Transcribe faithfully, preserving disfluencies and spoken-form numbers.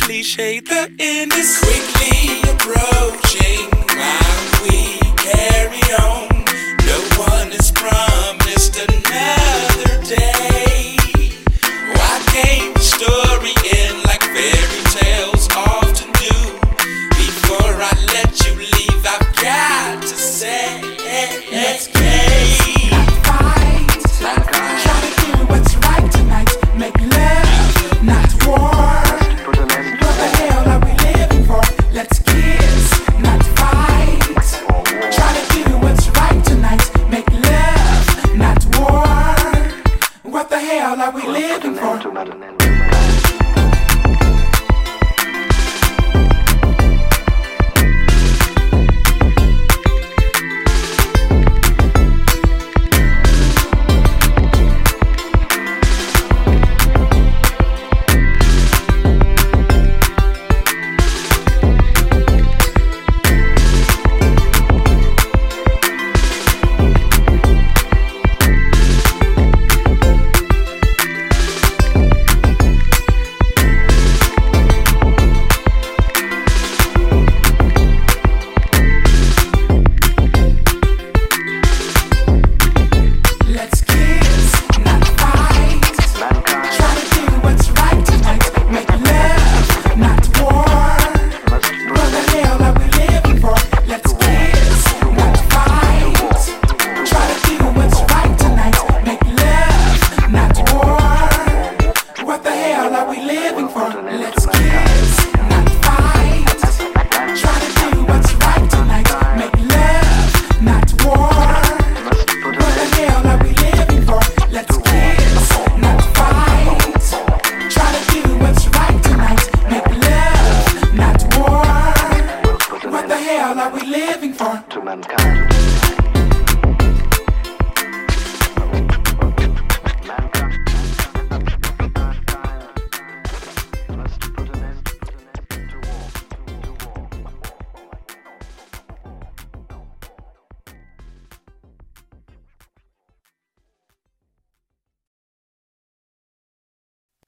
cliche. The end is quickly approaching while we carry on. No one is promised another day. Why can't the story end like fairy tales often do? Before I let you leave, I've got to say, let's get are we living for? Let's kiss, not fight. Try to do what's right tonight. Make love, not war. What the hell are we living for? Let's kiss, not fight. Try to do what's right tonight. Make love, not war. What the hell are we living for? To mankind.